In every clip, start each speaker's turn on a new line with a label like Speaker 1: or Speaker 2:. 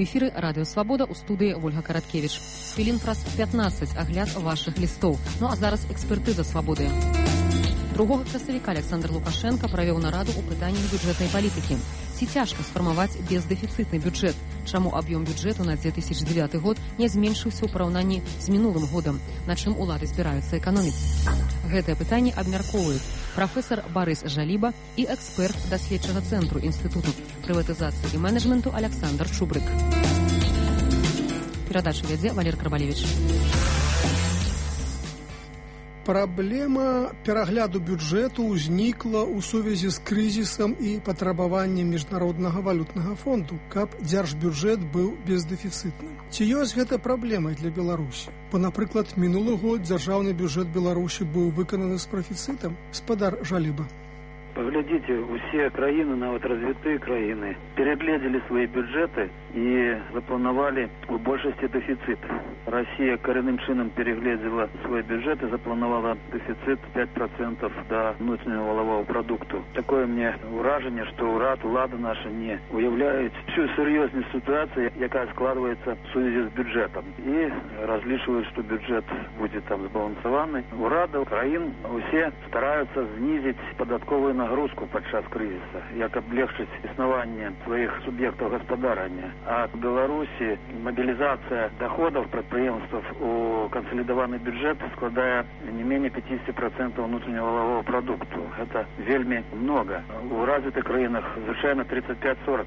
Speaker 1: У эфіры радыё Свабода, у студыі Вольга Караткевіч. Хвілін праз 15 агляд вашых лістоў. Ну а зараз экспертыза Свабоды. 2 красавіка Александр Лукашенко правёў нараду ў пытаннях бюджэтнай палітыкі. Ці цяжка сфармаваць бездэфіцытны бюджэт? Чаму аб'ём бюджэту на 2009 год не зменшыўся ў параўнанні з мінулым годам? На чым улады збіраюцца эканоміць? Гэтае пытанне абмяркоўваюць прафесар Барыс Жаліба і эксперт даследчага цэнтру Інстытуту прыватызацыі і менеджменту Александр Чубрык. Перадачу вядзе Валер Карбалевіч.
Speaker 2: Праблема перагляду бюджэту ўзнікла ў сувязі з крызісам і патрабаваннем міжнароднага валютнага фонду, каб дзяржбюджэт быў бездэфіцытным. Ці ёсць гэта праблемай для Беларусі? Бо, напрыклад, мінулы год дзяржаўны бюджэт Беларусі быў выкананы з прафіцытам. Спадар Жаліба.
Speaker 3: Поглядите, все краины, нават развитые краины, переглядели свои бюджеты и заплановали в большости дефицит. Россия коренным чином переглядела свой бюджет и заплановала дефицит 5% до внутреннего валового продукта. Такое мне вражение, что улады наши не уявляют всю серьезную ситуацию, яка складывается в связи с бюджетом. И различивают, что бюджет будет там сбалансованный. Урады, краин, все стараются снизить податковую нагрузку падчас кризиса, як облегчить існаванне своих субъектов господарения. А в Беларуси мобилизация доходов предприемств у консолидованный бюджет складае не менее 50% внутреннего валового продукта. Это вельми много. У развитых краинах звычайно 35-40%.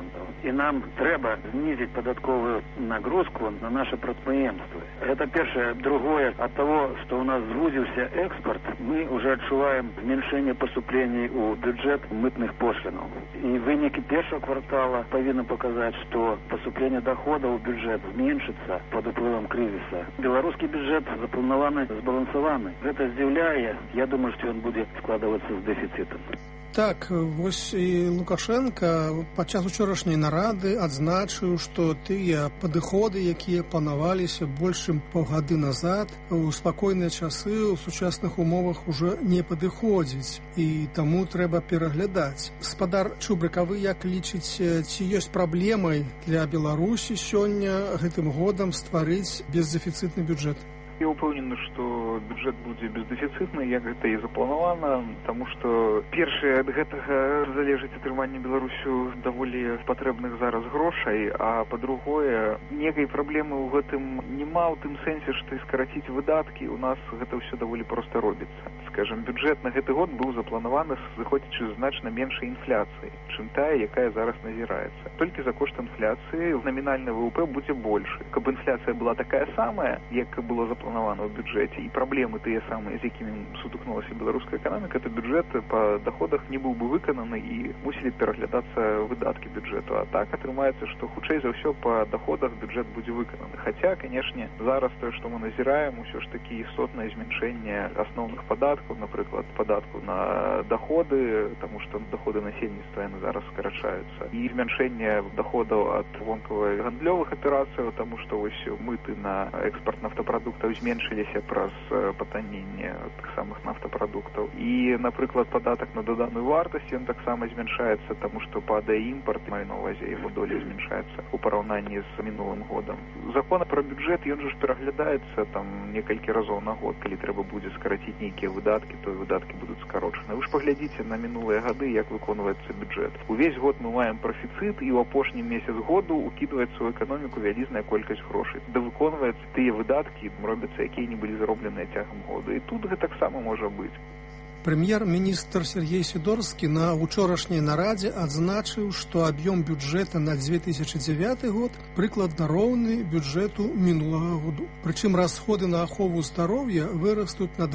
Speaker 3: И нам треба снизить податковую нагрузку на наши предприемства. Это первое. Другое, от того, что у нас звузился экспорт, мы уже отчуваем зменшение поступлений у бюджет мытных пошлинов. И выніки першого квартала повинны показать, что поступление доходов в бюджет зменшится под уплывом кризиса. Белорусский бюджет запланованный, сбалансованный. Это здзіўляе. Я думаю, что он будет складываться с дефицитом.
Speaker 2: Так, вось і Лукашенко падчас учорашняй нарады адзначыў, што тыя падыходы, якія планаваліся больш чым паўгады назад, у спакойныя часы ў сучасных умовах ужо не падыходзіць, і таму трэба пераглядаць. Спадар Чубрык, а вы як лічыце, ці ёсць праблемай для Беларусі сёння гэтым годам стварыць бездэфіцытны бюджэт?
Speaker 4: Я упэўнены, што бюджэт будзе бездэфіцытны, як гэта і запланавана, таму што першае ад гэтага залежыць атрыманне Беларусю даволі патрэбных зараз грошай, а па-другое, некай праблемы ў гэтым няма ў тым сэнсе, што і скараціць выдаткі у нас гэта ўсё даволі проста робіцца. Скажам, бюджэт на гэты год быў запланаваны зыходзячы значна меншай інфляцыі, чым тая, якая зараз назіраецца. Толькі за кошт інфляцыі намінальны ВВП будзе большы. Каб інфляцыя была такая самая, як было запланавана ў бюджэце, і праблемы тыя самыя, з якімі сутыкнулася беларуская эканоміка, то бюджэт па доходах не быў бы выкананы і мусілі пераглядацца выдаткі бюджэту. А так атрымаецца, што хутчэй за ўсё па доходах бюджэт будзе выкананы. Хаця, канешне, зараз тое, што мы назіраем, усё ж такі істотнае зменшэнне асноўных падаткаў, напрыклад, падатку на доходы, таму што доходы насельніцтва яны зараз скарачаюцца. І змяншэнне доходаў ад вонкавых гандлёвых аперацыяў, таму што вось мыты на экспарт нафтапрадуктаў зменшыліся праз патанненне тых самых нафтапрадуктаў. І, напрыклад, падатак на доданую вартасць, ён таксама змяншаецца, таму што падае імпарт, маю на ўвазе, яго доля змяншаецца ў параўнанні з мінулым годам. Закон пра бюджэт, ён жа ж пераглядаецца там некалькі разоў на год, калі трэба будзе скараціць нейкія выдаткі, то выдаткі будуць скарочаны. Вы ж паглядзіце на мінулыя гады, як выконваецца бюджэт. Увесь год мы маем прафіцыт, і ў апошні месяц году укідваецца ў эканоміку вялізная колькасць грошай. Да выконваецца тыя выдаткі, робяцца, якія не былі зробленыя цягам года. І тут гэтаксама можа быць.
Speaker 2: Прэм'ер-міністр Сергей Сідорскі на учорашняй нарадзе адзначыў, што аб'ём бюджэта на 2009 год прыкладна роўны бюджэту мінулага году. Прычым расходы на ахову здароўя вырастуць на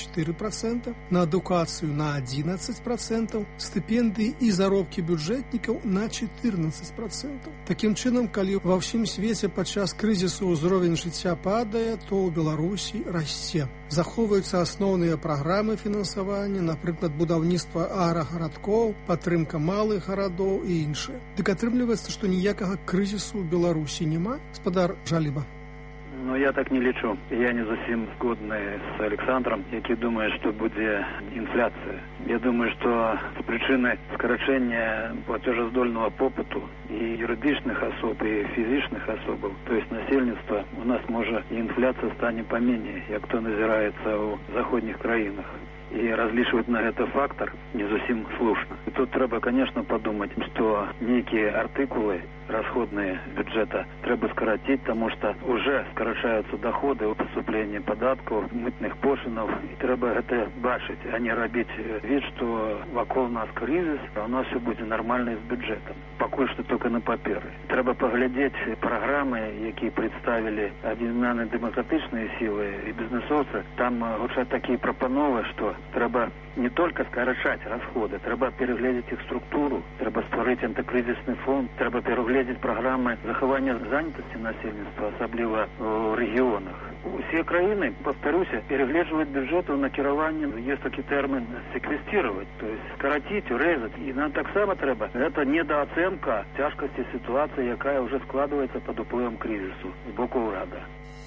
Speaker 2: 24%, на адукацыю на 11%, стыпендыі і заробкі бюджэтнікаў на 14%. Такім чынам, калі ва ўсім свеце падчас крызісу ўзровень жыцця падае, то ў Беларусі расце. Захоўваюцца асноўныя праграмы фінансавання, напрыклад, будаўніцтва аграгарадкоў, падтрымка малых гарадоў і іншае. Дык атрымліваецца, што ніякага крызісу ў Беларусі няма? Спадар Жаліба.
Speaker 3: Ну, я так не лічу. Я не зусім згодны з Александром, які думае, што будзе інфляцыя. Я думаю, што з прычыны скарачэння платежаздольного попыту і юридичных особ, і фізічных особаў, то есть насельніцтва, у нас можа і інфляцыя стане паменей, як то назіраецца ў заходніх краінах. И различивать на это фактор не зусім слушно. И тут треба, конечно, подумать, что некие артикулы расходные бюджета треба скоротить, потому что уже скорочаются доходы от поступления податков, мытных пошлинов. И треба это бачить, а не робить вид, что вокруг нас кризис, а у нас все будет нормально с бюджетом. Пока что только на паперы. Треба поглядеть программы, які представили объединенные демократичные силы и бизнесовцы. Там уже такие пропановы, что треба не только скорочать расходы, треба переглядеть их структуру, треба створить антикризисный фонд, треба переглядеть программы захования занятости насельніцтва, особливо в регионах. Все краины, повторюсь, переглядывают бюджет у накирования, есть такой термин секвестировать, то есть скоротить, урезать. И нам так само треба. Это недооценка тяжкости ситуации, яка уже складывается под уплывом кризису с боку урада.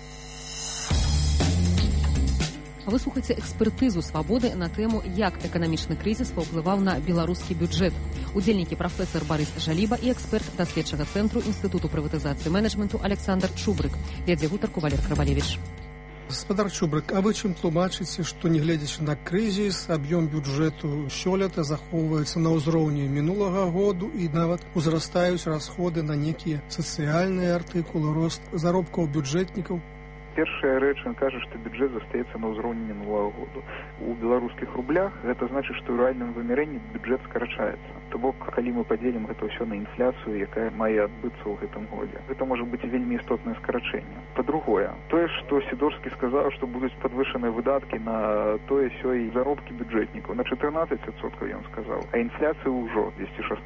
Speaker 1: Ви слухаєте експертизу «Свободи» на тему «Як економічний кризис повпливав на білоруський бюджет». Удзельнікі прафесор Борис Жаліба і експерт даследчага цэнтру Інстытуту прыватызацыі менеджменту Александр Чубрык. Вядзе гутарку Валер Крывалевич.
Speaker 2: Гаспадар Чубрык, а вы чым тлумачыце, што нягледзячы на крызіс, аб'ём бюджэту сёлета захоўваецца на ўзроўні мінулага году і нават узрастаюць расходы на некія сацыяльныя артыкулы, рост заробкаў бюджэтнікаў?
Speaker 4: Першая рэч, ён кажа, што бюджэт застаецца на ўзроўні мінулага году. У беларускіх рублях гэта значыць, што ў рэальным вымярэнні бюджэт скарачаецца. То бок, калі мы падзелім гэта ўсё на інфляцыю, якая мае адбыцца ў гэтым годзе, гэта можа быць вельмі істотнае скарачэнне. Па-другое, тое, што Сідорскі сказаў, што будуць падвышаныя выдаткі на тое-сёй заробкі бюджэтнікаў, на 14%, ён сказаў, а інфляцыя ўжо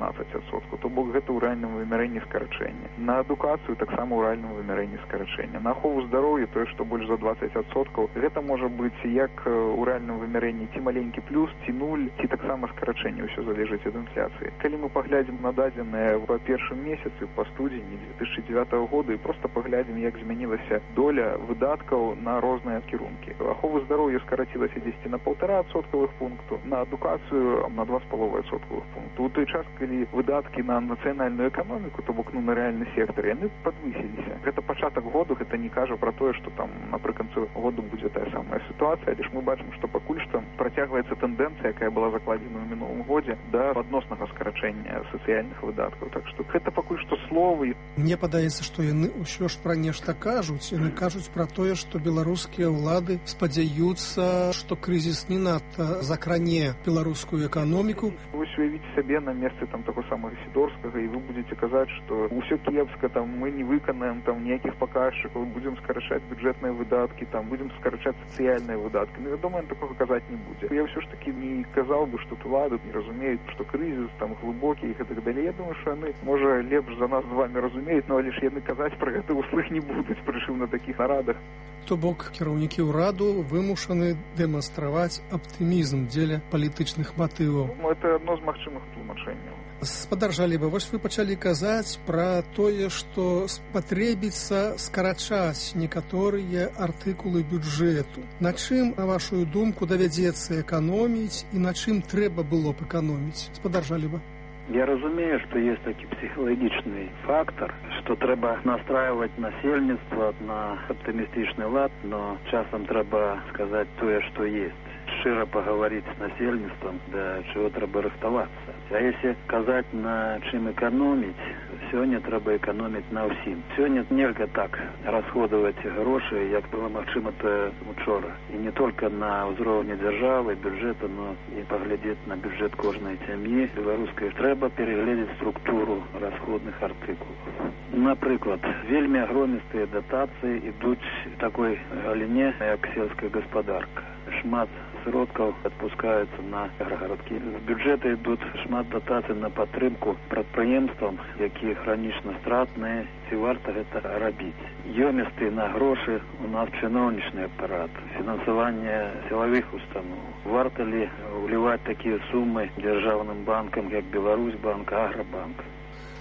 Speaker 4: 216%. То бок, гэта ў рэальным вымярэнні скарачэння. На адукацыю таксама ў рэальным вымярэнні скарачэння. На ахову здароўя тое, што больш за 20%, гэта можа быць як у рэальным вымярэнні ці маленькі плюс, ці нуль, ці таксама скарачэнне, ўсё залежыць ад інфляцыі. Калі мы паглядзім на дадзеныя па першым месяцы, па студзені 2009 года і проста паглядзім, як змянілася доля выдаткаў на розныя кірункі. Ахову здароўя скарацілася дзесьці на 1,5% пункту, на адукацыю на 2,5% пункту. У той час, калі выдаткі на нацыянальную эканоміку, то бок на рэальны сектар, яны падвысіліся. Гэта пачатак году, гэта не кажа пра тое, што там напрыканцы году будзе тая самая сітуацыя, але ж мы бачым, што пакуль што працягваецца тэндэнцыя, якая была закладзена ў мінулым годзе, да адноснага скарачэння сацыяльных выдаткаў. Так што гэта пакуль што словы.
Speaker 2: Мне падаецца, што яны ўсё ж пра нешта кажуць. Яны кажуць пра тое, што беларускія ўлады спадзяюцца, што крызіс не надта закране беларускую эканоміку.
Speaker 4: Вось уявіце сабе на месцы там таго самага Сідорскага, і вы будзеце казаць, што ўсё кепска, там мы не выканаем там ніякіх паказчыкаў, будзем скарачаць бюджэтныя выдаткі, там будзем скарачаць сацыяльныя выдаткі. Ну, вядома, ён такога казаць не будзе. Я ўсё ж такі не казаў бы, што улады не разумеюць, што крызіс там глыбокі і гэтак далей. Я думаю, што яны, можа, лепш за нас з вами разумеюць, но але ж яны казаць пра гэта ўслых не будуць, прычым на такіх нарадах.
Speaker 2: То бок, кіраўнікі ўраду вымушаны дэманстраваць аптымізм дзеля палітычных матываў.
Speaker 4: Это адно з магчымых тлумачэнняў.
Speaker 2: Гаспадар Жаліба, вось вы пачалі казаць пра тое, што спатрэбіцца скарачаць некаторыя артыкулы бюджэту. На чым, на вашу думку, давядзецца эканоміць і на чым трэба было б эканоміць? Гаспадар Жаліба.
Speaker 3: Я разумею, что есть такой психологичный фактор, что треба настраивать насельніцтва на оптимистичный лад, но часом треба сказать то, что есть. Широ поговорить с насельніцтвом, да чего треба рыхтоваться. А если сказать, на чем экономить, сегодня треба экономить на всем. Сегодня нельзя так расходовать гроши, як было магчыма-то учора. И не только на ўзроўні дзяржавы, бюджета, но и поглядеть на бюджет кожнай сям'і беларускай. Треба переглядеть структуру расходных артыкулов. Напрыклад, вельмі агромістыя датацыі ідуць в такой галіне, як сельская гаспадарка. Шмат сродкаў адпускаюцца на аграгарадкі. З бюджэта ідуць шмат датацый на падтрымку прадпрыемствам, якія хранічна стратныя, ці варта гэта рабіць. Ёмісты на грошы у нас чыноўнічны апарат, фінансаванне сілавых устаноў. Варта ли ўліваць такія сумы дзяржаўным банкам, як Беларусьбанк, Аграбанк?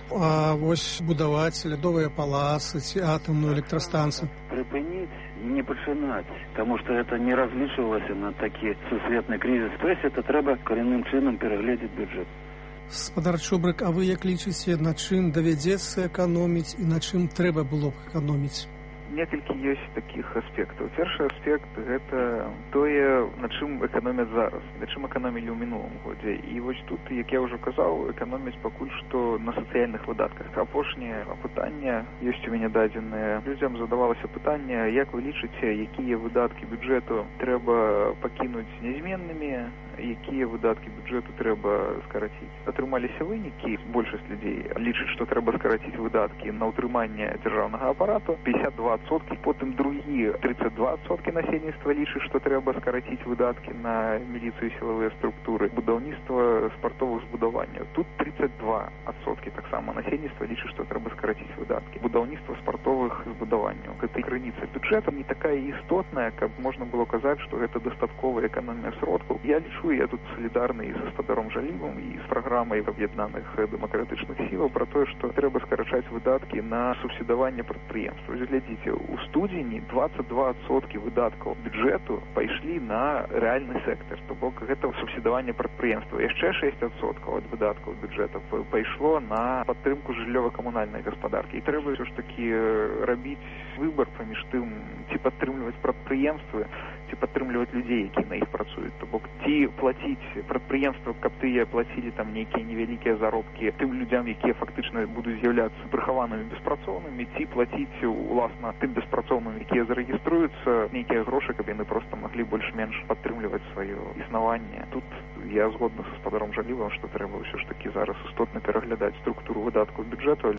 Speaker 2: А вось будаваць лядовыя паласы ці атамную электрастанцыю
Speaker 3: припыніць і не пачынаць, таму што это не разлічвалася на такі сусветны крызіс. То есть это трэба карэнным чынам перагледзець бюджэт.
Speaker 2: Спадар Чубрык, а вы як лічыце, на чым давядзецца эканоміць і на чым трэба было б эканоміць?
Speaker 4: Некалькі ёсць такіх аспектаў. Першы аспект – гэта тое, на чым эканомяць зараз, на чым эканомілі ў мінулым годзе. І вось тут, як я ўжо казаў, эканоміць пакуль што на сацыяльных выдатках. Апошняе пытанне, ёсць у мяне дадзеныя. Людзям задавалася пытанне, як вы лічыце, якія выдаткі бюджэту трэба пакінуць нязменнымі, якія выдаткі бюджэту трэба скараціць. Атрымаліся вынікі, большасць людзей лічыць, што трэба скараціць выдаткі на ўтрыманне дзяржаўнага апарату, 52%, потым другі 32% насельніцтва лічыць, што трэба скараціць выдаткі на міліцыю і сілавыя структуры, будаўніцтва спартовых збудаванняў. Тут 32% таксама насельніцтва лічыць, што трэба скараціць выдаткі. Будаўніцтва спартовых збудаванняў. Гэта крыніца бюджэта не такая істотная, каб можна было казаць, што гэта дастатковая эканомія сродкаў. Я лічу, я тут салідарны і са спадаром Жалівым, і з праграмай аб'яднаных дэмакратычных сілаў пра тое, што трэба скарачаць выдаткі на субсідаванне прадпрыемстваў. Глядзіце, у студзені 22% выдаткаў бюджэту пайшлі на рэальны сектар, то бок гэта субсідаванне прадпрыемстваў. Яшчэ 6% ад выдаткаў бюджэта пайшло на падтрымку жыллёва-камунальнай гаспадаркі. І трэба ўсё ж такі рабіць выбар паміж тым, ці падтрымліваць прадпрыемствы, ці падтрымліваць людзей, якія на іх працуюць. То бок ці плаціць прадпрыемствам, каб тыя плацілі там нейкія невялікія заробкі тым людзям, якія фактычна будуць з'яўляцца прыхаванымі беспрацоўнымі, ці плаціць уласна тым беспрацоўным, якія зарэгіструюцца, нейкія грошы, каб яны проста маглі больш-менш падтрымліваць сваё існаванне. Тут я згодны са спадаром Жалівым, што трэба ўсё ж такі зараз істотна пераглядаць структуру выдаткаў бюджэту.